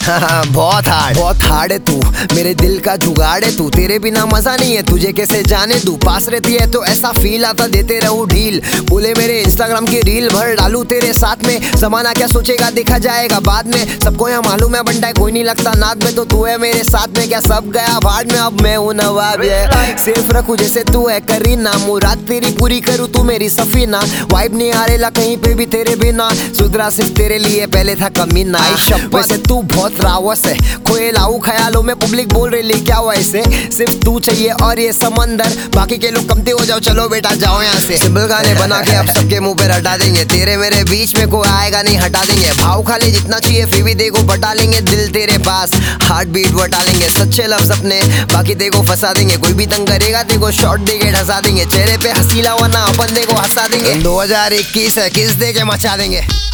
बहुत हार्ड है तू, मेरे दिल का जुगाड़ है तू। तेरे बिना मजा नहीं है, तुझे कैसे जाने दूं। पास रहती है तो ऐसा फील आता, देते रहूं ढील। बोले मेरे इंस्टाग्राम की रील भर डालू तेरे साथ में। जमाना क्या सोचेगा देखा जाएगा बाद में। सबको यहाँ मालूम है बंटा कोई नहीं लगता नाद में। तो तू है मेरे साथ में, क्या सब गया भाड़ में। अब मैं हूँ नवाब है, सिर्फ रखू जैसे तू है करीना। मुराद तेरी पूरी करूँ तू मेरी सफीना। वाइब नहीं हारेला कहीं पे भी तेरे बिना। सुधरा सिर्फ तेरे लिए, पहले था कमीना। वैसे तू बहुत रावस है, खोए लाऊ ख्यालों में। पब्लिक बोल रही क्या हुआ इसे, सिर्फ तू चाहिए और ये समंदर। बाकी के लोग कमते हो जाओ, चलो बेटा जाओ यहाँ से। सिंपल गाने बना के अब सबके मुंह पे हटा देंगे। तेरे मेरे बीच में कोई आएगा नहीं, हटा देंगे। भाव खा ले जितना चाहिए, फिर भी देखो बटा लेंगे। दिल तेरे पास हार्ट बीट बटा लेंगे। सच्चे लफ्ज अपने बाकी देखो फंसा देंगे। कोई भी तंग करेगा देखो शॉर्ट देके ढसा देंगे। चेहरे पे हसीला वरना अपन देखो हंसा देंगे। 2021 है, किस दे के मचा देंगे।